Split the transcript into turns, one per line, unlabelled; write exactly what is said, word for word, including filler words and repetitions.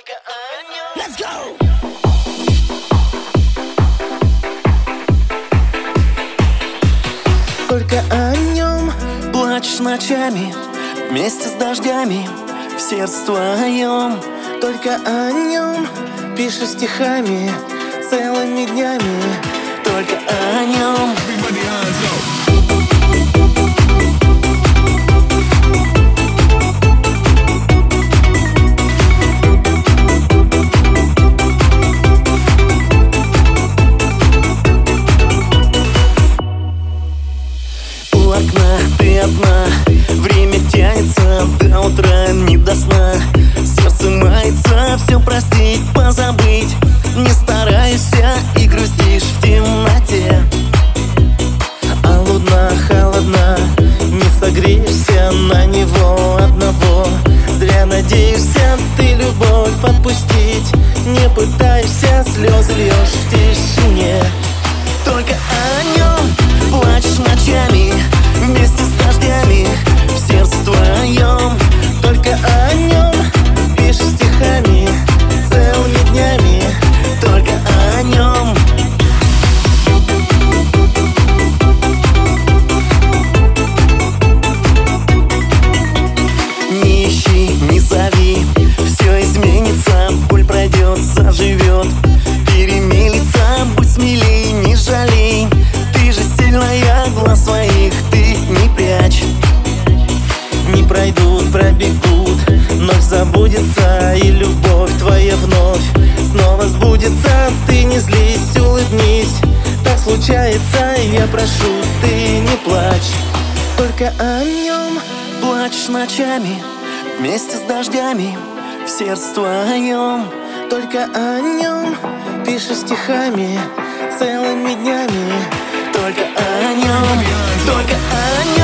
Только о нем.
Let's go!
Только о нем плачешь ночами вместе с дождями в сердце твоем. Только о нем пишешь стихами целыми днями. Только о нем. У окна ты одна, время тянется до утра, не до сна. Сердце мается, все простить, позабыть. Не старайся и грустишь в темноте. А луна холодна, не согреешься на него одного. Зря надеешься ты любовь подпустить. Не пытайся, слезы льешь в тишине. Только о нем плачешь ночами вместе с дождями в сердце твоем. Только о нем пишешь стихами целыми днями. Только о нем. Не ищи, не зови, все изменится, боль пройдет, заживет, перемелится. Будь смелей, не жалей, ты же сильная, глаз своих ты не прячь. Не пройдут, пробегут, ночь забудется, и любовь твоя вновь снова сбудется. Ты не злись, улыбнись, так случается, я прошу, ты не плачь. Только о нем плачешь ночами вместе с дождями в сердце твоем. Только о нем пишешь стихами целыми днями. Только о нем, только о нем.